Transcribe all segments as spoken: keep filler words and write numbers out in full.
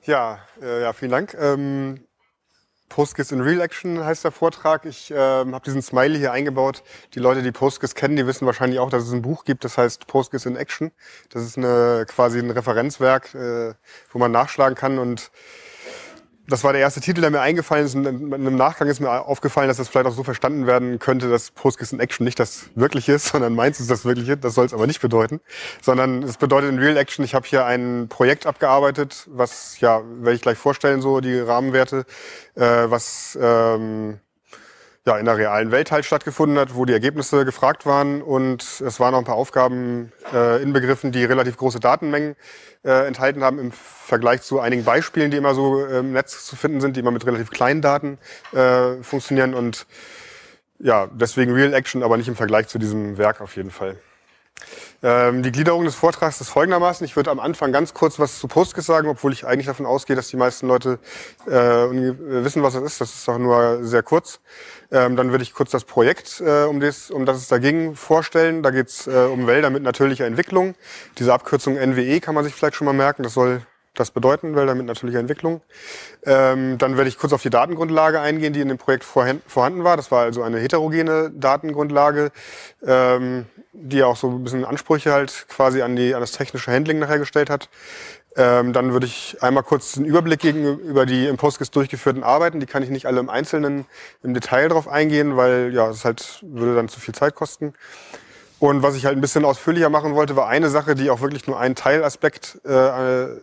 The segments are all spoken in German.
Ja, äh, ja, vielen Dank. Ähm, PostGIS in Real Action heißt der Vortrag. Ich ähm, habe diesen Smiley hier eingebaut. Die Leute, die PostGIS kennen, die wissen wahrscheinlich auch, dass es ein Buch gibt, das heißt PostGIS in Action. Das ist eine, quasi ein Referenzwerk, äh, wo man nachschlagen kann. Und das war der erste Titel, der mir eingefallen ist. Und im Nachgang ist mir aufgefallen, dass das vielleicht auch so verstanden werden könnte, dass PostGIS in Action nicht das Wirkliche ist, sondern meins ist das Wirkliche. Das soll es aber nicht bedeuten. Sondern es bedeutet in Real Action, ich habe hier ein Projekt abgearbeitet, was, ja, werde ich gleich vorstellen, so die Rahmenwerte, äh, was ähm, ja in der realen Welt halt stattgefunden hat, wo die Ergebnisse gefragt waren. Und es waren auch ein paar Aufgaben äh, inbegriffen, die relativ große Datenmengen äh, enthalten haben im Vergleich zu einigen Beispielen, die immer so im Netz zu finden sind, die immer mit relativ kleinen Daten äh, funktionieren. Und ja, deswegen Real Action, aber nicht im Vergleich zu diesem Werk auf jeden Fall. Ähm, die Gliederung des Vortrags ist folgendermaßen. Ich würde am Anfang ganz kurz was zu PostGIS sagen, obwohl ich eigentlich davon ausgehe, dass die meisten Leute äh, wissen, was das ist. Das ist auch nur sehr kurz. Ähm, dann würde ich kurz das Projekt, äh, um, das, um das es da ging, vorstellen. Da geht es äh, um Wälder mit natürlicher Entwicklung. Diese Abkürzung N W E kann man sich vielleicht schon mal merken. Das soll das bedeuten, Wälder mit natürlicher Entwicklung. Ähm, dann werde ich kurz auf die Datengrundlage eingehen, die in dem Projekt vorhanden war. Das war also eine heterogene Datengrundlage, ähm, die auch so ein bisschen Ansprüche halt quasi an, die, an das technische Handling nachher gestellt hat. Ähm, dann würde ich einmal kurz einen Überblick geben über die im PostGIS durchgeführten Arbeiten. Die kann ich nicht alle im Einzelnen im Detail drauf eingehen, weil ja, es halt würde dann zu viel Zeit kosten. Und was ich halt ein bisschen ausführlicher machen wollte, war eine Sache, die auch wirklich nur ein Teilaspekt äh,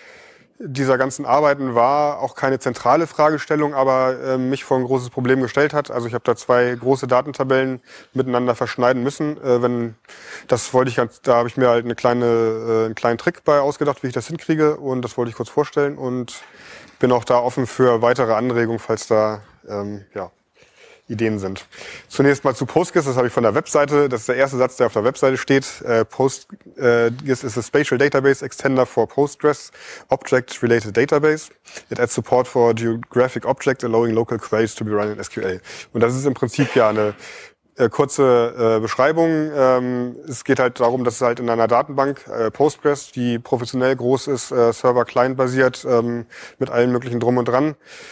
dieser ganzen Arbeiten war, auch keine zentrale Fragestellung, aber äh, mich vor ein großes Problem gestellt hat. Also ich habe da zwei große Datentabellen miteinander verschneiden müssen. Äh, wenn das wollte ich ganz, da habe ich mir halt eine kleine, äh, einen kleinen Trick bei ausgedacht, wie ich das hinkriege, und das wollte ich kurz vorstellen und bin auch da offen für weitere Anregungen, falls da ähm, ja Ideen sind. Zunächst mal zu PostGIS, das habe ich von der Webseite, das ist der erste Satz, der auf der Webseite steht. Äh, PostGIS is a Spatial Database Extender for Postgres Object Related Database. It adds support for geographic objects allowing local queries to be run in S Q L. Und das ist im Prinzip ja eine äh, kurze äh, Beschreibung. Ähm, es geht halt darum, dass es halt in einer Datenbank äh, Postgres, die professionell groß ist, äh, Server-Client-basiert, ähm, mit allem möglichen Drum und Dran,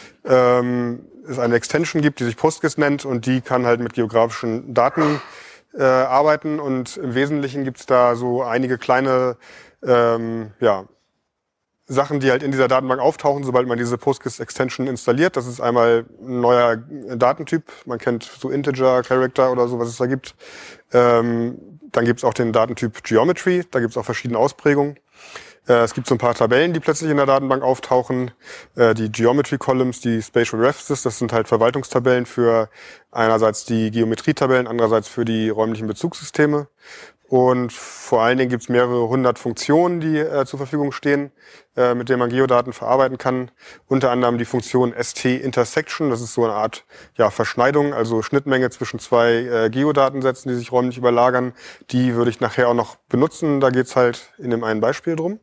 ähm, es eine Extension gibt, die sich PostGIS nennt, und die kann halt mit geografischen Daten äh, arbeiten, und im Wesentlichen gibt's da so einige kleine ähm, ja, Sachen, die halt in dieser Datenbank auftauchen, sobald man diese PostGIS-Extension installiert. Das ist einmal ein neuer Datentyp, man kennt so Integer, Character oder so, was es da gibt. Ähm, dann gibt's auch den Datentyp Geometry, da gibt's auch verschiedene Ausprägungen. Es gibt so ein paar Tabellen, die plötzlich in der Datenbank auftauchen. Die Geometry Columns, die Spatial Refs, das sind halt Verwaltungstabellen für einerseits die Geometrietabellen, andererseits für die räumlichen Bezugssysteme. Und vor allen Dingen gibt es mehrere hundert Funktionen, die äh, zur Verfügung stehen, äh, mit denen man Geodaten verarbeiten kann. Unter anderem die Funktion S T Intersection, das ist so eine Art ja, Verschneidung, also Schnittmenge zwischen zwei äh, Geodatensätzen, die sich räumlich überlagern. Die würde ich nachher auch noch benutzen, da geht's halt in dem einen Beispiel drum.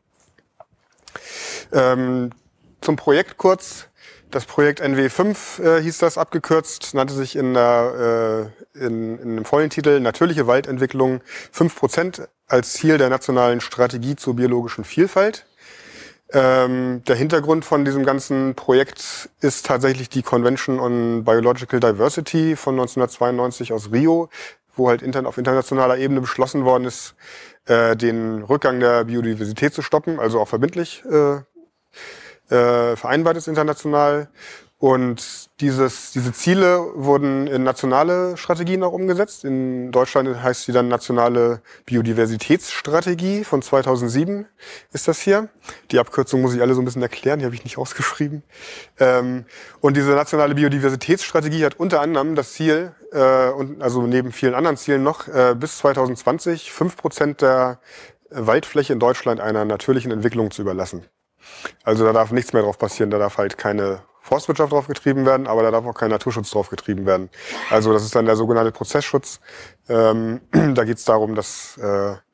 Ähm, zum Projekt kurz. Das Projekt N W fünf äh, hieß das abgekürzt, nannte sich in, der, äh, in, in dem vollen Titel Natürliche Waldentwicklung fünf Prozent als Ziel der nationalen Strategie zur biologischen Vielfalt. Ähm, der Hintergrund von diesem ganzen Projekt ist tatsächlich die Convention on Biological Diversity von neunzehnhundertzweiundneunzig aus Rio, wo halt intern, auf internationaler Ebene beschlossen worden ist, äh, den Rückgang der Biodiversität zu stoppen, also auch verbindlich äh, äh, vereinbart ist international. Und dieses, diese Ziele wurden in nationale Strategien auch umgesetzt. In Deutschland heißt sie dann Nationale Biodiversitätsstrategie von zweitausendsieben ist das hier. Die Abkürzung muss ich alle so ein bisschen erklären, die habe ich nicht rausgeschrieben. Ähm, und diese Nationale Biodiversitätsstrategie hat unter anderem das Ziel, äh, und also neben vielen anderen Zielen noch, äh, bis zweitausendzwanzig fünf Prozent der Waldfläche in Deutschland einer natürlichen Entwicklung zu überlassen. Also da darf nichts mehr drauf passieren, da darf halt keine Forstwirtschaft drauf getrieben werden, aber da darf auch kein Naturschutz drauf getrieben werden. Also das ist dann der sogenannte Prozessschutz. Ähm, da geht es darum, dass äh,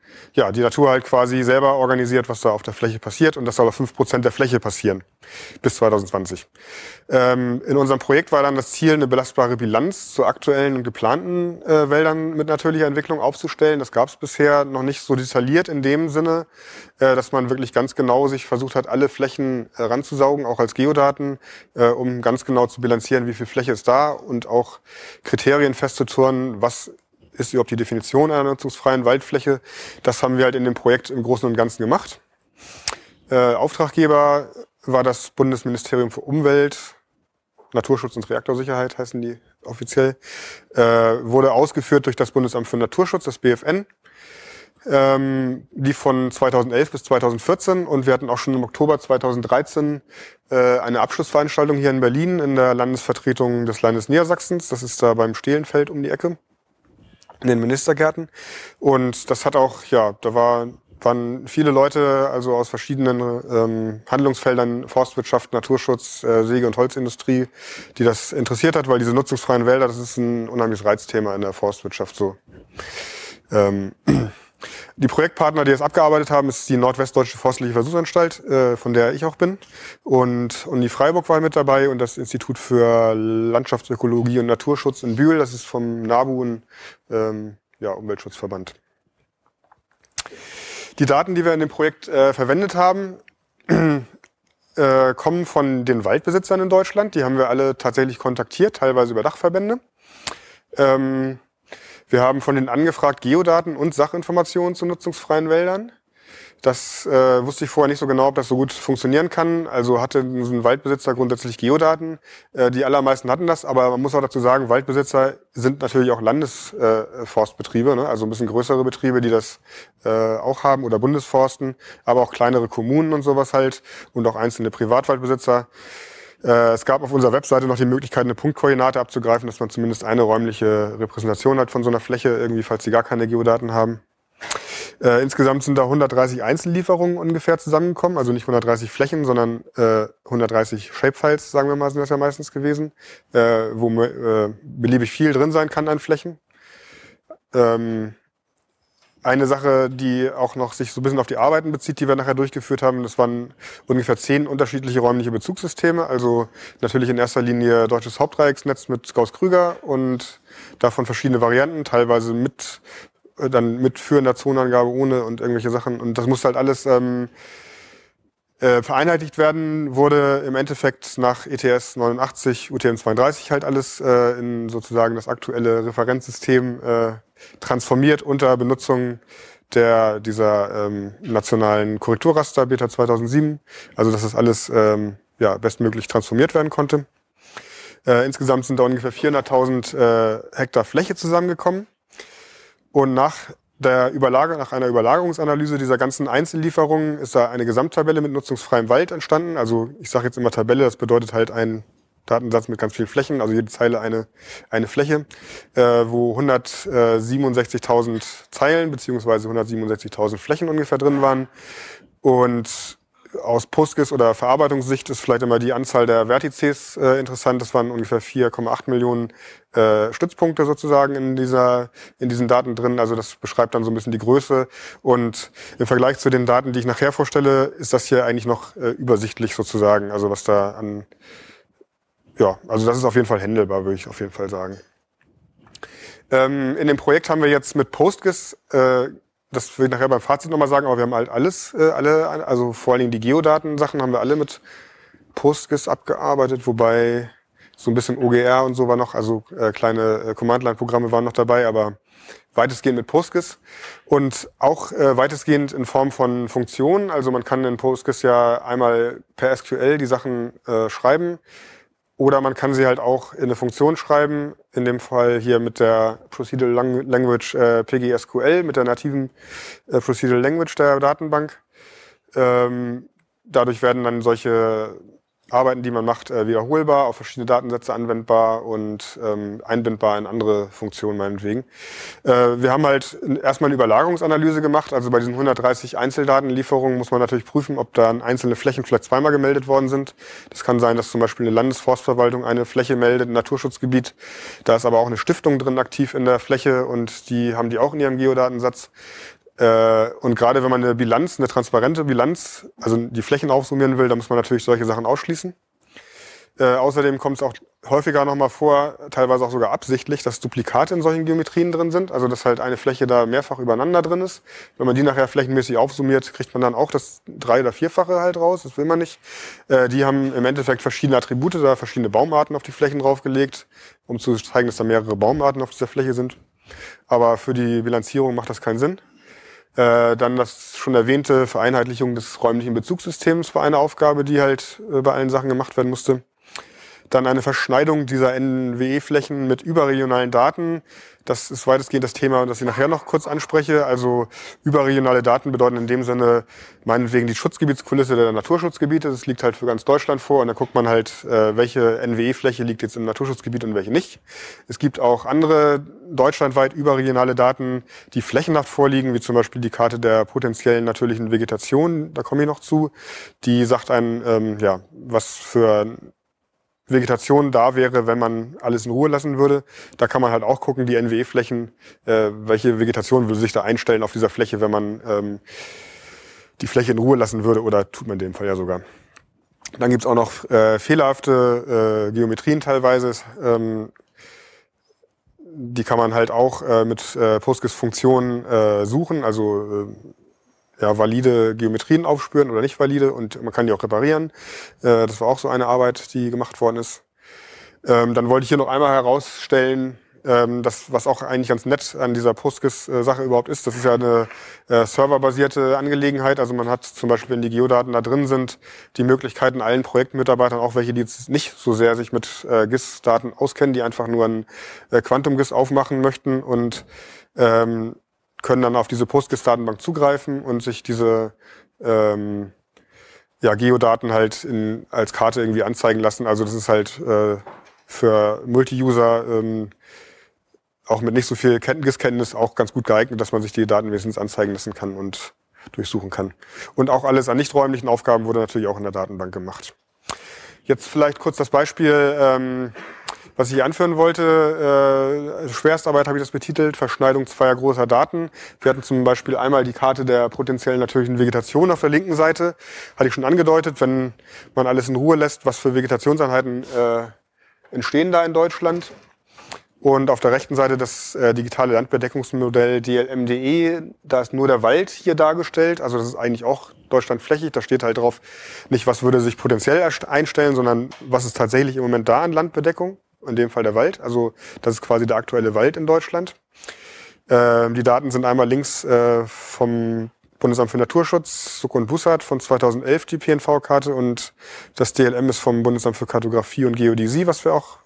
ja, die Natur halt quasi selber organisiert, was da auf der Fläche passiert. Und das soll auf fünf Prozent der Fläche passieren bis zwanzig zwanzig. Ähm, in unserem Projekt war dann das Ziel, eine belastbare Bilanz zu aktuellen und geplanten äh, Wäldern mit natürlicher Entwicklung aufzustellen. Das gab es bisher noch nicht so detailliert in dem Sinne, äh, dass man wirklich ganz genau sich versucht hat, alle Flächen äh, ranzusaugen, auch als Geodaten, äh, um ganz genau zu bilanzieren, wie viel Fläche ist da und auch Kriterien festzuzurren, was ist überhaupt die Definition einer nutzungsfreien Waldfläche. Das haben wir halt in dem Projekt im Großen und Ganzen gemacht. Äh, Auftraggeber war das Bundesministerium für Umwelt, Naturschutz und Reaktorsicherheit heißen die offiziell, äh, wurde ausgeführt durch das Bundesamt für Naturschutz, das B F N, ähm, die von zweitausendelf bis zweitausendvierzehn, und wir hatten auch schon im Oktober zweitausenddreizehn äh, eine Abschlussveranstaltung hier in Berlin in der Landesvertretung des Landes Niedersachsens, das ist da beim Stehlenfeld um die Ecke, in den Ministergärten, und das hat auch, ja, da war waren viele Leute, also aus verschiedenen ähm, Handlungsfeldern, Forstwirtschaft, Naturschutz, äh, Säge- und Holzindustrie, die das interessiert hat, weil diese nutzungsfreien Wälder, das ist ein unheimliches Reizthema in der Forstwirtschaft so. Ähm, die Projektpartner, die das abgearbeitet haben, ist die Nordwestdeutsche Forstliche Versuchsanstalt, äh, von der ich auch bin, und Uni Freiburg war mit dabei und das Institut für Landschaftsökologie und Naturschutz in Bühl, das ist vom NABU, ein ähm, ja, Umweltschutzverband. Die Daten, die wir in dem Projekt äh, verwendet haben, äh, kommen von den Waldbesitzern in Deutschland. Die haben wir alle tatsächlich kontaktiert, teilweise über Dachverbände. Ähm, wir haben von denen angefragt Geodaten und Sachinformationen zu nutzungsfreien Wäldern. Das äh, wusste ich vorher nicht so genau, ob das so gut funktionieren kann. Also hatte ein Waldbesitzer grundsätzlich Geodaten. Äh, die allermeisten hatten das, aber man muss auch dazu sagen, Waldbesitzer sind natürlich auch Landesforstbetriebe, äh, ne? Also ein bisschen größere Betriebe, die das äh, auch haben, oder Bundesforsten, aber auch kleinere Kommunen und sowas halt und auch einzelne Privatwaldbesitzer. Äh, es gab auf unserer Webseite noch die Möglichkeit, eine Punktkoordinate abzugreifen, dass man zumindest eine räumliche Repräsentation hat von so einer Fläche, irgendwie, falls sie gar keine Geodaten haben. Äh, insgesamt sind da hundertdreißig Einzellieferungen ungefähr zusammengekommen, also nicht hundertdreißig Flächen, sondern äh, hundertdreißig Shapefiles, sagen wir mal, sind das ja meistens gewesen, äh, wo äh, beliebig viel drin sein kann an Flächen. Ähm, eine Sache, die auch noch sich so ein bisschen auf die Arbeiten bezieht, die wir nachher durchgeführt haben, das waren ungefähr zehn unterschiedliche räumliche Bezugssysteme, also natürlich in erster Linie deutsches Hauptdreiecksnetz mit Gauss-Krüger und davon verschiedene Varianten, teilweise mit dann mit führender Zonenangabe, ohne und irgendwelche Sachen. Und das muss halt alles ähm, äh, vereinheitlicht werden, wurde im Endeffekt nach E T S neunundachtzig, U T M zweiunddreißig halt alles äh, in sozusagen das aktuelle Referenzsystem äh, transformiert unter Benutzung der dieser ähm, nationalen Korrekturraster Beta zweitausendsieben. Also dass das alles ähm, ja, bestmöglich transformiert werden konnte. Äh, insgesamt sind da ungefähr vierhunderttausend äh, Hektar Fläche zusammengekommen. Und nach der Überlager, nach einer Überlagerungsanalyse dieser ganzen Einzellieferungen ist da eine Gesamttabelle mit nutzungsfreiem Wald entstanden. Also ich sage jetzt immer Tabelle, das bedeutet halt ein Datensatz mit ganz vielen Flächen, also jede Zeile eine eine Fläche, äh, wo hundertsiebenundsechzigtausend Zeilen beziehungsweise hundertsiebenundsechzigtausend Flächen ungefähr drin waren. Und aus PostGIS oder Verarbeitungssicht ist vielleicht immer die Anzahl der Vertices äh, interessant. Das waren ungefähr vier Komma acht Millionen äh, Stützpunkte sozusagen in dieser in diesen Daten drin. Also das beschreibt dann so ein bisschen die Größe. Und im Vergleich zu den Daten, die ich nachher vorstelle, ist das hier eigentlich noch äh, übersichtlich sozusagen. Also was da an, ja, also das ist auf jeden Fall handelbar, würde ich auf jeden Fall sagen. Ähm, in dem Projekt haben wir jetzt mit PostGIS äh, das will ich nachher beim Fazit nochmal sagen, aber wir haben halt alles, äh, alle, also vor allen Dingen die Geodaten-Sachen haben wir alle mit PostGIS abgearbeitet, wobei so ein bisschen O G R und so war noch, also äh, kleine äh, Command-Line-Programme waren noch dabei, aber weitestgehend mit PostGIS und auch äh, weitestgehend in Form von Funktionen. Also man kann in PostGIS ja einmal per S Q L die Sachen äh, schreiben. Oder man kann sie halt auch in eine Funktion schreiben, in dem Fall hier mit der Procedural Language äh, P G S Q L, mit der nativen äh, Procedural Language der Datenbank. Ähm, dadurch werden dann solche Arbeiten, die man macht, äh, wiederholbar, auf verschiedene Datensätze anwendbar und ähm, einbindbar in andere Funktionen meinetwegen. Äh, wir haben halt erstmal eine Überlagerungsanalyse gemacht. Also bei diesen hundertdreißig Einzeldatenlieferungen muss man natürlich prüfen, ob da einzelne Flächen vielleicht zweimal gemeldet worden sind. Das kann sein, dass zum Beispiel eine Landesforstverwaltung eine Fläche meldet, ein Naturschutzgebiet. Da ist aber auch eine Stiftung drin aktiv in der Fläche und die haben die auch in ihrem Geodatensatz. Äh, und gerade wenn man eine Bilanz, eine transparente Bilanz, also die Flächen aufsummieren will, dann muss man natürlich solche Sachen ausschließen. Äh, außerdem kommt es auch häufiger nochmal vor, teilweise auch sogar absichtlich, dass Duplikate in solchen Geometrien drin sind. Also dass halt eine Fläche da mehrfach übereinander drin ist. Wenn man die nachher flächenmäßig aufsummiert, kriegt man dann auch das drei- oder vierfache halt raus. Das will man nicht. Äh, die haben im Endeffekt verschiedene Attribute, da verschiedene Baumarten auf die Flächen draufgelegt, um zu zeigen, dass da mehrere Baumarten auf dieser Fläche sind. Aber für die Bilanzierung macht das keinen Sinn. Äh, dann das schon erwähnte Vereinheitlichung des räumlichen Bezugssystems war eine Aufgabe, die halt äh, bei allen Sachen gemacht werden musste. Dann eine Verschneidung dieser N W E-Flächen mit überregionalen Daten. Das ist weitestgehend das Thema, das ich nachher noch kurz anspreche. Also überregionale Daten bedeuten in dem Sinne meinetwegen die Schutzgebietskulisse der Naturschutzgebiete. Das liegt halt für ganz Deutschland vor. Und dann guckt man halt, äh, welche N W E-Fläche liegt jetzt im Naturschutzgebiet und welche nicht. Es gibt auch andere deutschlandweit überregionale Daten, die flächenhaft vorliegen, wie zum Beispiel die Karte der potenziellen natürlichen Vegetation. Da komme ich noch zu. Die sagt einem, ähm, ja, was für Vegetation da wäre, wenn man alles in Ruhe lassen würde. Da kann man halt auch gucken, die N W E-Flächen, äh, welche Vegetation würde sich da einstellen auf dieser Fläche, wenn man ähm, die Fläche in Ruhe lassen würde, oder tut man in dem Fall ja sogar. Dann gibt's auch noch äh, fehlerhafte äh, Geometrien teilweise. Ähm, die kann man halt auch äh, mit äh, PostGIS-Funktionen äh, suchen, also äh, ja, valide Geometrien aufspüren oder nicht valide, und man kann die auch reparieren. Äh, das war auch so eine Arbeit, die gemacht worden ist. Ähm, dann wollte ich hier noch einmal herausstellen, ähm, das, was auch eigentlich ganz nett an dieser PostGIS-Sache überhaupt ist. Das ist ja eine äh, serverbasierte Angelegenheit. Also man hat zum Beispiel, wenn die Geodaten da drin sind, die Möglichkeiten, allen Projektmitarbeitern, auch welche, die jetzt nicht so sehr sich mit äh, G I S-Daten auskennen, die einfach nur ein äh, Quantum-G I S aufmachen möchten und ähm, können dann auf diese PostGIS-Datenbank zugreifen und sich diese ähm, ja, Geodaten halt in, als Karte irgendwie anzeigen lassen. Also das ist halt äh, für Multi-User ähm, auch mit nicht so viel G I S-Kenntnis auch ganz gut geeignet, dass man sich die Daten wenigstens anzeigen lassen kann und durchsuchen kann. Und auch alles an nicht räumlichen Aufgaben wurde natürlich auch in der Datenbank gemacht. Jetzt vielleicht kurz das Beispiel, ähm, was ich anführen wollte. Äh, Schwerstarbeit habe ich das betitelt, Verschneidung zweier großer Daten. Wir hatten zum Beispiel einmal die Karte der potenziellen natürlichen Vegetation auf der linken Seite. Hatte ich schon angedeutet, wenn man alles in Ruhe lässt, was für Vegetationseinheiten äh, entstehen da in Deutschland. Und auf der rechten Seite das äh, digitale Landbedeckungsmodell D L M punkt D E. Da ist nur der Wald hier dargestellt. Also das ist eigentlich auch deutschlandflächig. Da steht halt drauf, nicht was würde sich potenziell einstellen, sondern was ist tatsächlich im Moment da an Landbedeckung. In dem Fall der Wald. Also das ist quasi der aktuelle Wald in Deutschland. Ähm, die Daten sind einmal links äh, vom Bundesamt für Naturschutz, Suck und Bussard von zweitausendelf, die P N V-Karte, und das D L M ist vom Bundesamt für Kartografie und Geodäsie, was wir auch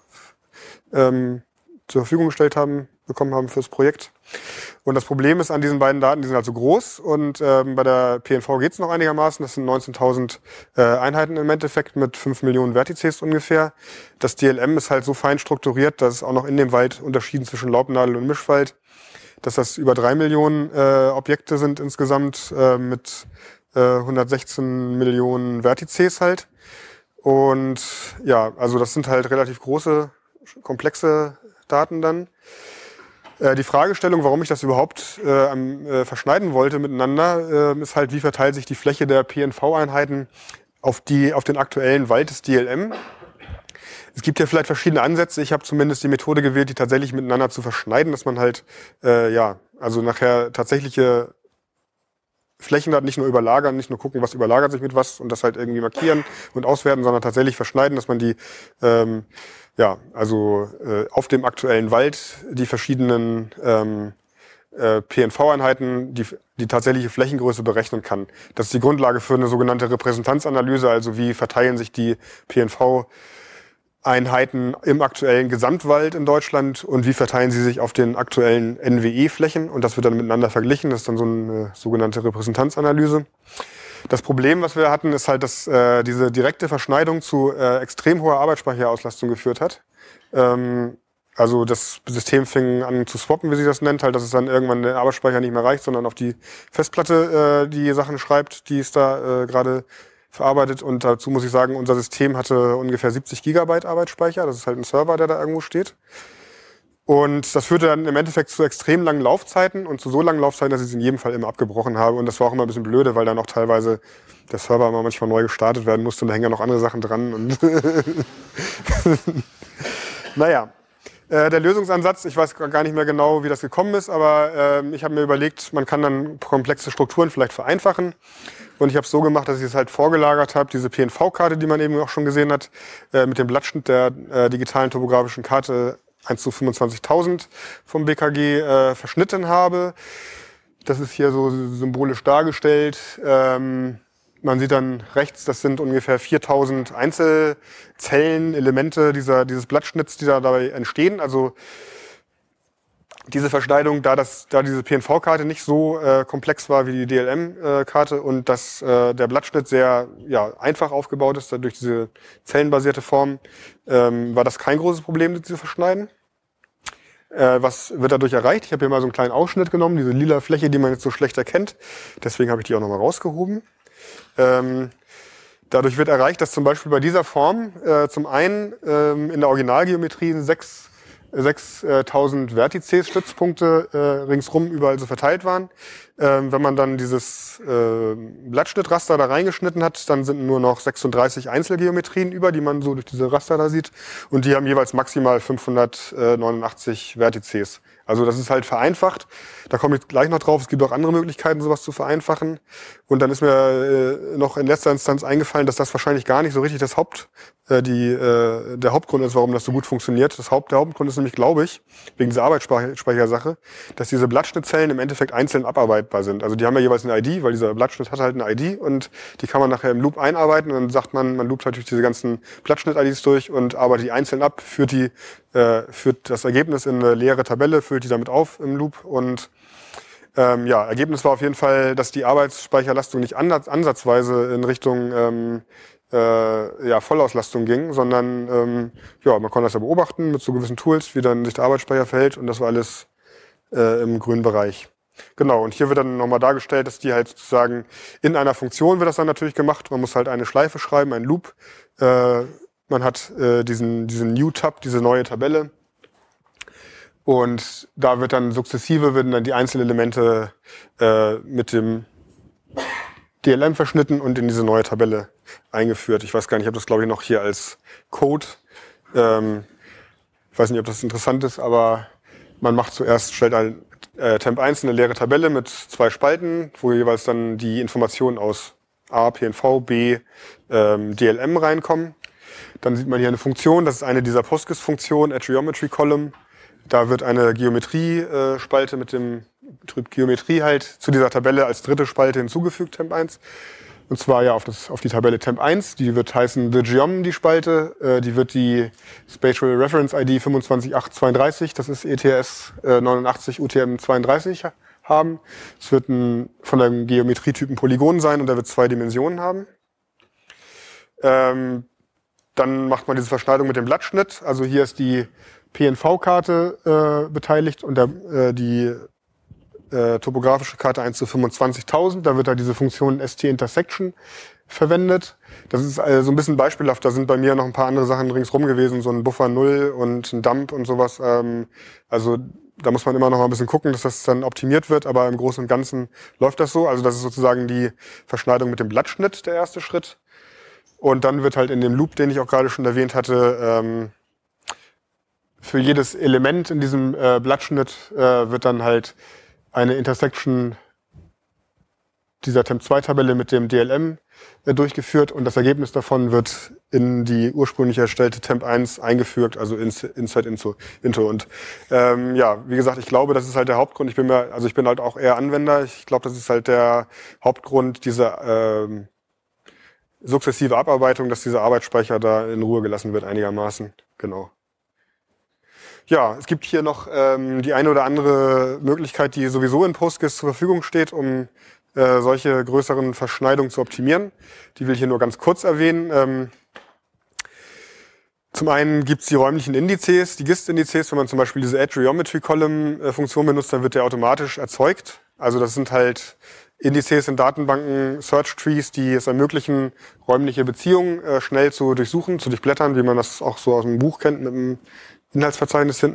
ähm, zur Verfügung gestellt haben, bekommen haben fürs Projekt. Und das Problem ist an diesen beiden Daten, die sind halt so groß, und ähm, bei der P N V geht's noch einigermaßen. Das sind neunzehntausend äh, Einheiten im Endeffekt mit fünf Millionen Vertices ungefähr. Das D L M ist halt so fein strukturiert, dass es auch noch in dem Wald unterschieden zwischen Laubnadel und Mischwald, dass das über drei Millionen äh, Objekte sind insgesamt äh, mit äh, hundertsechzehn Millionen Vertices halt. Und ja, also das sind halt relativ große, komplexe Daten dann. Äh, die Fragestellung, warum ich das überhaupt äh, äh, verschneiden wollte miteinander, äh, ist halt, wie verteilt sich die Fläche der P N V-Einheiten auf die, auf den aktuellen Wald des D L M. Es gibt ja vielleicht verschiedene Ansätze. Ich habe zumindest die Methode gewählt, die tatsächlich miteinander zu verschneiden, dass man halt, äh, ja, also nachher tatsächliche Flächen hat, nicht nur überlagern, nicht nur gucken, was überlagert sich mit was und das halt irgendwie markieren und auswerten, sondern tatsächlich verschneiden, dass man die, ähm, ja, also äh, auf dem aktuellen Wald die verschiedenen ähm, äh, P N V-Einheiten, die, die tatsächliche Flächengröße berechnen kann. Das ist die Grundlage für eine sogenannte Repräsentanzanalyse, also wie verteilen sich die P N V-Einheiten im aktuellen Gesamtwald in Deutschland und wie verteilen sie sich auf den aktuellen N W E-Flächen, und das wird dann miteinander verglichen. Das ist dann so eine sogenannte Repräsentanzanalyse. Das Problem, was wir hatten, ist halt, dass äh, diese direkte Verschneidung zu äh, extrem hoher Arbeitsspeicherauslastung geführt hat. Ähm, also das System fing an zu swappen, wie sich das nennt, halt, dass es dann irgendwann der Arbeitsspeicher nicht mehr reicht, sondern auf die Festplatte äh, die Sachen schreibt, die es da äh, gerade verarbeitet. Und dazu muss ich sagen, unser System hatte ungefähr siebzig Gigabyte Arbeitsspeicher. Das ist halt ein Server, der da irgendwo steht. Und das führte dann im Endeffekt zu extrem langen Laufzeiten und zu so langen Laufzeiten, dass ich es in jedem Fall immer abgebrochen habe. Und das war auch immer ein bisschen blöde, weil dann auch teilweise der Server immer manchmal neu gestartet werden musste und da hängen ja noch andere Sachen dran. Und naja, äh, der Lösungsansatz, ich weiß gar nicht mehr genau, wie das gekommen ist, aber äh, ich habe mir überlegt, man kann dann komplexe Strukturen vielleicht vereinfachen. Und ich habe es so gemacht, dass ich es halt vorgelagert habe, diese P N V-Karte, die man eben auch schon gesehen hat, äh, mit dem Blattschnitt der äh, digitalen topografischen Karte eins zu fünfundzwanzigtausend vom B K G äh, verschnitten habe. Das ist hier so symbolisch dargestellt. Ähm, man sieht dann rechts, das sind ungefähr viertausend Einzelzellen, Elemente dieser, dieses Blattschnitts, die da dabei entstehen. Also diese Verschneidung, da, das, da diese P N V-Karte nicht so äh, komplex war wie die D L M-Karte und dass äh, der Blattschnitt sehr ja, einfach aufgebaut ist, durch diese zellenbasierte Form, ähm, war das kein großes Problem, das zu verschneiden. Äh, was wird dadurch erreicht? Ich habe hier mal so einen kleinen Ausschnitt genommen, diese lila Fläche, die man jetzt so schlecht erkennt. Deswegen habe ich die auch nochmal rausgehoben. Ähm, dadurch wird erreicht, dass zum Beispiel bei dieser Form äh, zum einen ähm, in der Originalgeometrie sechs sechstausend Vertices, Stützpunkte äh, ringsrum überall so verteilt waren. Ähm, wenn man dann dieses äh, Blattschnittraster da reingeschnitten hat, dann sind nur noch sechsunddreißig Einzelgeometrien über, die man so durch diese Raster da sieht. Und die haben jeweils maximal fünfhundertneunundachtzig Vertices. Also das ist halt vereinfacht. Da komme ich gleich noch drauf. Es gibt auch andere Möglichkeiten, sowas zu vereinfachen. Und dann ist mir äh, noch in letzter Instanz eingefallen, dass das wahrscheinlich gar nicht so richtig das Haupt, äh, die, äh, der Hauptgrund ist, warum das so gut funktioniert. Das Haupt, der Hauptgrund ist nämlich, glaube ich, wegen dieser Arbeitsspeichersache, dass diese Blattschnittzellen im Endeffekt einzeln abarbeitbar sind. Also die haben ja jeweils eine I D, weil dieser Blattschnitt hat halt eine I D und die kann man nachher im Loop einarbeiten und dann sagt man, man loopt halt durch diese ganzen Blattschnitt-I Ds durch und arbeitet die einzeln ab, führt die, äh, führt das Ergebnis in eine leere Tabelle, füllt die damit auf im Loop und ähm, ja, Ergebnis war auf jeden Fall, dass die Arbeitsspeicherlastung nicht ansatz, ansatzweise in Richtung ähm, äh, ja, Vollauslastung ging, sondern ähm, ja, man konnte das ja beobachten mit so gewissen Tools, wie dann sich der Arbeitsspeicher verhält und das war alles äh, im grünen Bereich. Genau, und hier wird dann nochmal dargestellt, dass die halt sozusagen in einer Funktion wird das dann natürlich gemacht. Man muss halt eine Schleife schreiben, einen Loop. Äh, man hat äh, diesen, diesen New Tab, diese neue Tabelle. Und da wird dann sukzessive, werden dann die einzelnen Elemente äh, mit dem D L M verschnitten und in diese neue Tabelle eingeführt. Ich weiß gar nicht, ich habe das glaube ich noch hier als Code. Ähm, ich weiß nicht, ob das interessant ist, aber man macht zuerst, stellt ein äh, Temp eins eine leere Tabelle mit zwei Spalten, wo jeweils dann die Informationen aus A, P N V, B, ähm, D L M reinkommen. Dann sieht man hier eine Funktion, das ist eine dieser PostGIS-Funktionen, Add Geometry Column. Da wird eine Geometrie-Spalte mit dem Typ Geometrie halt zu dieser Tabelle als dritte Spalte hinzugefügt, Temp eins. Und zwar ja auf, das, auf die Tabelle Temp eins. Die wird heißen The Geom, die Spalte. Äh, die wird die Spatial Reference I D fünfundzwanzig acht zweiunddreißig, das ist E T S äh, neunundachtzig U T M zweiunddreißig haben. Es wird ein, von dem Geometrietypen Polygon sein und der wird zwei Dimensionen haben. Ähm, dann macht man diese Verschneidung mit dem Blattschnitt. Also hier ist die P N V-Karte äh, beteiligt und der, äh, die äh, topografische Karte eins zu fünfundzwanzigtausend. Da wird da diese Funktion S T Intersection verwendet. Das ist äh, so ein bisschen beispielhaft. Da sind bei mir noch ein paar andere Sachen ringsrum gewesen, so ein Buffer null und ein Dump und sowas. Ähm, also da muss man immer noch mal ein bisschen gucken, dass das dann optimiert wird, aber im Großen und Ganzen läuft das so. Also das ist sozusagen die Verschneidung mit dem Blattschnitt, der erste Schritt. Und dann wird halt in dem Loop, den ich auch gerade schon erwähnt hatte, ähm, für jedes Element in diesem äh, Blattschnitt äh, wird dann halt eine Intersection dieser Temp zwei Tabelle mit dem D L M äh, durchgeführt und das Ergebnis davon wird in die ursprünglich erstellte Temp eins eingefügt, also ins, Insert into, into. Und ähm, ja, wie gesagt, ich glaube, das ist halt der Hauptgrund. Ich bin mir, also ich bin halt auch eher Anwender. Ich glaube, das ist halt der Hauptgrund dieser ähm, sukzessive Abarbeitung, dass dieser Arbeitsspeicher da in Ruhe gelassen wird einigermaßen. Genau. Ja, es gibt hier noch ähm, die eine oder andere Möglichkeit, die sowieso in PostGIS zur Verfügung steht, um äh, solche größeren Verschneidungen zu optimieren. Die will ich hier nur ganz kurz erwähnen. Ähm, zum einen gibt's die räumlichen Indizes, die G I S T-Indizes. Wenn man zum Beispiel diese Add Geometry Column äh, Funktion benutzt, dann wird der automatisch erzeugt. Also das sind halt Indizes in Datenbanken, Search Trees, die es ermöglichen, räumliche Beziehungen äh, schnell zu durchsuchen, zu durchblättern, wie man das auch so aus dem Buch kennt mit dem Inhaltsverzeichnis hinten.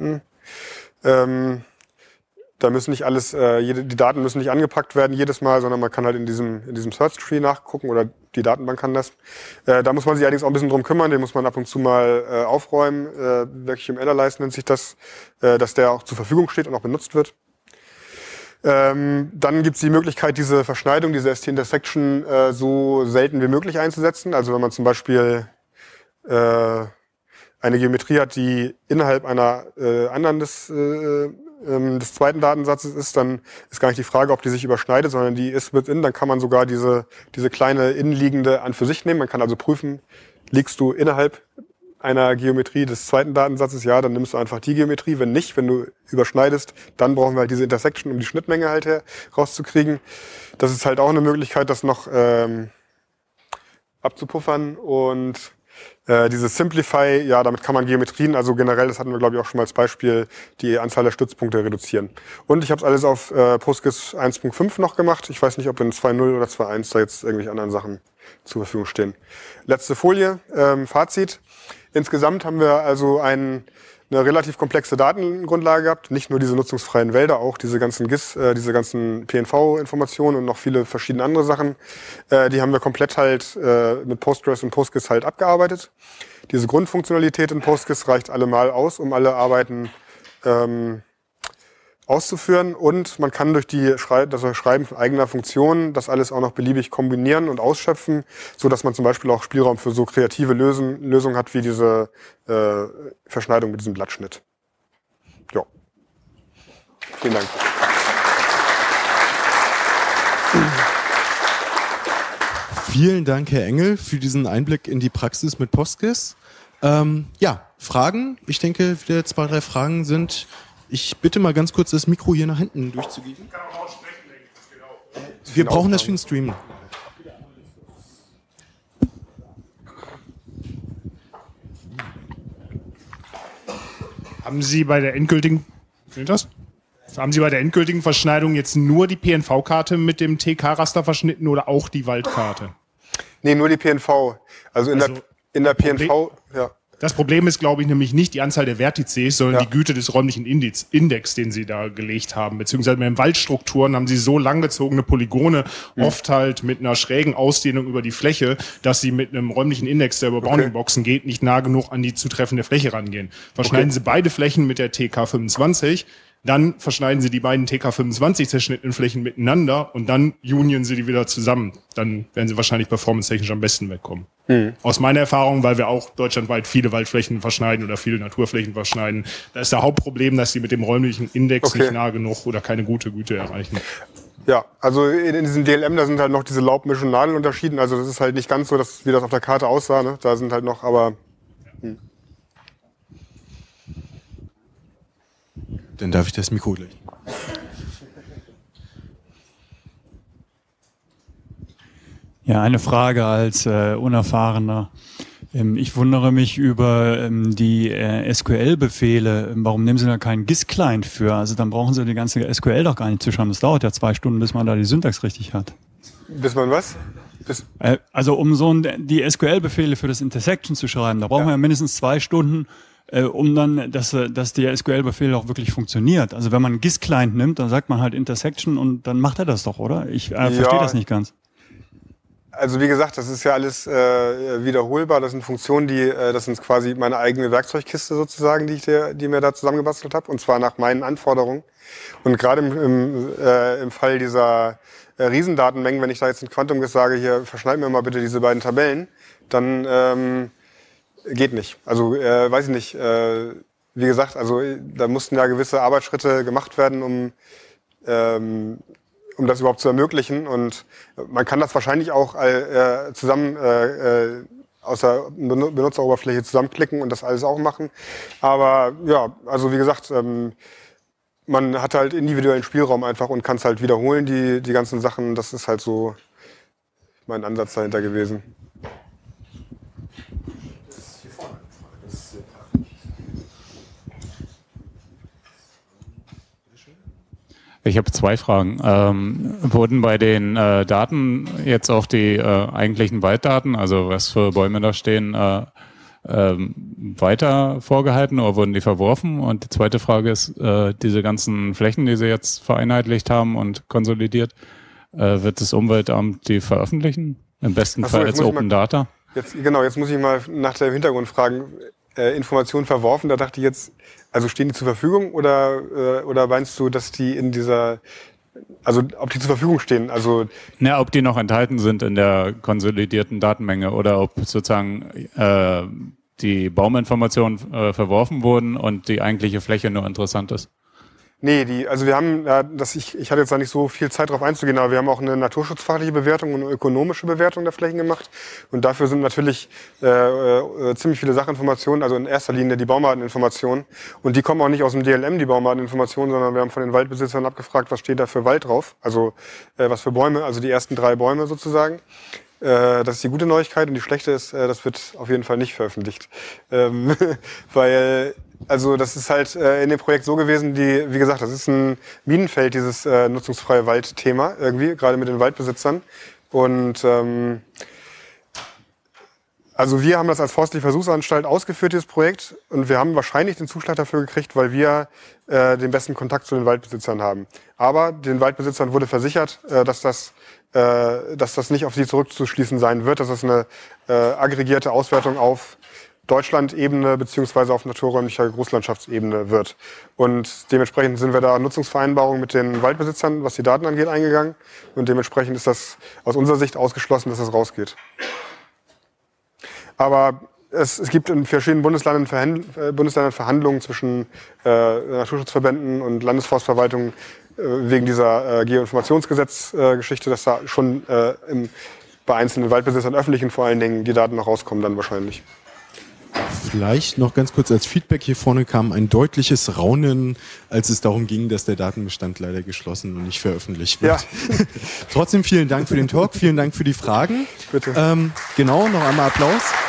Ähm, da müssen nicht alles, äh, jede, die Daten müssen nicht angepackt werden jedes Mal, sondern man kann halt in diesem, in diesem Search Tree nachgucken oder die Datenbank kann das. Äh, da muss man sich allerdings auch ein bisschen drum kümmern, den muss man ab und zu mal äh, aufräumen. Äh, Vacuum Analyze nennt sich das, äh, dass der auch zur Verfügung steht und auch benutzt wird. Ähm, dann gibt es die Möglichkeit, diese Verschneidung, diese S T-Intersection äh, so selten wie möglich einzusetzen. Also wenn man zum Beispiel äh, eine Geometrie hat, die innerhalb einer äh, anderen des, äh, ähm, des zweiten Datensatzes ist, dann ist gar nicht die Frage, ob die sich überschneidet, sondern die ist within. Dann kann man sogar diese, diese kleine innenliegende an für sich nehmen. Man kann also prüfen, liegst du innerhalb einer Geometrie des zweiten Datensatzes, ja, dann nimmst du einfach die Geometrie. Wenn nicht, wenn du überschneidest, dann brauchen wir halt diese Intersection, um die Schnittmenge halt her rauszukriegen. Das ist halt auch eine Möglichkeit, das noch ähm, abzupuffern. Und äh, diese Simplify, ja, damit kann man Geometrien, also generell, das hatten wir, glaube ich, auch schon mal als Beispiel, die Anzahl der Stützpunkte reduzieren. Und ich habe es alles auf äh, Postgres eins Punkt fünf noch gemacht. Ich weiß nicht, ob in zwei Punkt null oder zwei Punkt eins da jetzt irgendwelche anderen Sachen zur Verfügung stehen. Letzte Folie, ähm, Fazit. Insgesamt haben wir also ein, eine relativ komplexe Datengrundlage gehabt. Nicht nur diese nutzungsfreien Wälder, auch diese ganzen G I S, äh, diese ganzen P N V-Informationen und noch viele verschiedene andere Sachen. Äh, die haben wir komplett halt äh, mit Postgres und Postgres halt abgearbeitet. Diese Grundfunktionalität in Postgres reicht allemal aus, um alle Arbeiten ähm, auszuführen. Und man kann durch die Schrei- das Schreiben von eigener Funktionen das alles auch noch beliebig kombinieren und ausschöpfen, so dass man zum Beispiel auch Spielraum für so kreative Lösen, Lösungen hat wie diese äh, Verschneidung mit diesem Blattschnitt. Ja. Vielen Dank. Vielen Dank, Herr Engel, für diesen Einblick in die Praxis mit Postgres. Ähm, ja, Fragen? Ich denke, wieder zwei, drei Fragen sind. Ich bitte mal ganz kurz das Mikro hier nach hinten durchzugeben. Ich kann auch aussprechen, denke ich. Das geht auch. Wir brauchen das für den Stream. Haben Sie bei der endgültigen, das? Haben Sie bei der endgültigen Verschneidung jetzt nur die P N V-Karte mit dem T K-Raster verschnitten oder auch die Waldkarte? Nee, nur die P N V. Also in, also der, in der P N V, ja. Das Problem ist, glaube ich, nämlich nicht die Anzahl der Vertices, sondern ja. die Güte des räumlichen Indiz, Index, den Sie da gelegt haben. Beziehungsweise mit den Waldstrukturen haben Sie so langgezogene Polygone, mhm. oft halt mit einer schrägen Ausdehnung über die Fläche, dass Sie mit einem räumlichen Index, der über okay. Bounding-Boxen geht, nicht nah genug an die zu treffende Fläche rangehen. Verschneiden okay. Sie beide Flächen mit der T K fünfundzwanzig, dann verschneiden Sie die beiden T K fünfundzwanzig zerschnittenen Flächen miteinander und dann union Sie die wieder zusammen. Dann werden Sie wahrscheinlich performance-technisch am besten wegkommen. Mhm. Aus meiner Erfahrung, weil wir auch deutschlandweit viele Waldflächen verschneiden oder viele Naturflächen verschneiden, da ist das Hauptproblem, dass Sie mit dem räumlichen Index okay. nicht nah genug oder keine gute Güte erreichen. Ja, also in, in diesem D L M, da sind halt noch diese Laubmisch- und Nadelunterschieden. Also das ist halt nicht ganz so, dass, wie das auf der Karte aussah. Ne? Da sind halt noch, aber... Hm. Dann darf ich das Mikro gleich. Ja, eine Frage als äh, Unerfahrener. Ähm, ich wundere mich über ähm, die äh, S Q L-Befehle. Warum nehmen Sie da keinen G I S-Client für? Also dann brauchen Sie die ganze S Q L doch gar nicht zu schreiben. Das dauert ja zwei Stunden, bis man da die Syntax richtig hat. Bis man was? Bis äh, also um so ein, die S Q L-Befehle für das Intersection zu schreiben, da brauchen ja. wir ja mindestens zwei Stunden, äh, um dann, dass, dass der S Q L-Befehl auch wirklich funktioniert. Also wenn man einen G I S-Client nimmt, dann sagt man halt Intersection und dann macht er das doch, oder? Ich äh, ja. verstehe das nicht ganz. Also wie gesagt, das ist ja alles äh, wiederholbar. Das sind Funktionen, die, äh, das sind quasi meine eigene Werkzeugkiste sozusagen, die ich dir, die mir da zusammengebastelt habe, und zwar nach meinen Anforderungen. Und gerade im, im, äh, im Fall dieser äh, Riesendatenmengen, wenn ich da jetzt in QuantumGIS sage, hier verschneid mir mal bitte diese beiden Tabellen, dann ähm, geht nicht. Also äh, weiß ich nicht. Äh, wie gesagt, also da mussten ja gewisse Arbeitsschritte gemacht werden, um ähm, um das überhaupt zu ermöglichen. Und man kann das wahrscheinlich auch äh, zusammen äh, aus der Benutzeroberfläche zusammenklicken und das alles auch machen. Aber ja, also wie gesagt, ähm, man hat halt individuellen Spielraum einfach und kann es halt wiederholen, die, die ganzen Sachen. Das ist halt so mein Ansatz dahinter gewesen. Ich habe zwei Fragen. Ähm, wurden bei den äh, Daten jetzt auch die äh, eigentlichen Walddaten, also was für Bäume da stehen, äh, ähm, weiter vorgehalten oder wurden die verworfen? Und die zweite Frage ist, äh, diese ganzen Flächen, die Sie jetzt vereinheitlicht haben und konsolidiert, äh, wird das Umweltamt die veröffentlichen? Im besten Ach so, Fall jetzt als muss ich Open mal- Data? Jetzt, genau, jetzt muss ich mal nach dem Hintergrund fragen. Äh, Informationen verworfen, da dachte ich jetzt, also stehen die zur Verfügung oder, äh, oder meinst du, dass die in dieser, also ob die zur Verfügung stehen? Also Ja, ob die noch enthalten sind in der konsolidierten Datenmenge oder ob sozusagen äh, die Bauminformationen äh, verworfen wurden und die eigentliche Fläche nur interessant ist. nee, die, also wir haben, ja, das, ich, ich hatte jetzt da nicht so viel Zeit drauf einzugehen, aber wir haben auch eine naturschutzfachliche Bewertung und eine ökonomische Bewertung der Flächen gemacht. Und dafür sind natürlich äh, äh, ziemlich viele Sachinformationen, also in erster Linie die Baumarteninformationen. Und die kommen auch nicht aus dem D L M, die Baumarteninformationen, sondern wir haben von den Waldbesitzern abgefragt, was steht da für Wald drauf, also äh, was für Bäume, also die ersten drei Bäume sozusagen. Äh, das ist die gute Neuigkeit und die schlechte ist, äh, das wird auf jeden Fall nicht veröffentlicht. Ähm, weil, also das ist halt äh, in dem Projekt so gewesen, die, wie gesagt, das ist ein Minenfeld, dieses äh, nutzungsfreie Wald-Thema irgendwie, gerade mit den Waldbesitzern. Und ähm, also wir haben das als Forstliche Versuchsanstalt ausgeführt, dieses Projekt. Und wir haben wahrscheinlich den Zuschlag dafür gekriegt, weil wir äh, den besten Kontakt zu den Waldbesitzern haben. Aber den Waldbesitzern wurde versichert, äh, dass das äh, dass das nicht auf sie zurückzuschließen sein wird, dass das eine äh, aggregierte Auswertung auf Deutschland-Ebene beziehungsweise auf naturräumlicher Großlandschaftsebene wird. Und dementsprechend sind wir da Nutzungsvereinbarungen mit den Waldbesitzern, was die Daten angeht, eingegangen. Und dementsprechend ist das aus unserer Sicht ausgeschlossen, dass das rausgeht. Aber es, es gibt in verschiedenen Bundesländern, Verhand, äh, Bundesländern Verhandlungen zwischen äh, Naturschutzverbänden und Landesforstverwaltungen äh, wegen dieser äh, Geoinformationsgesetz-Geschichte, äh, dass da schon äh, im, bei einzelnen Waldbesitzern, öffentlichen vor allen Dingen, die Daten noch rauskommen dann wahrscheinlich. Vielleicht noch ganz kurz als Feedback. Hier vorne kam ein deutliches Raunen, als es darum ging, dass der Datenbestand leider geschlossen und nicht veröffentlicht wird. Ja. Trotzdem vielen Dank für den Talk, vielen Dank für die Fragen. Bitte. Ähm, genau, noch einmal Applaus.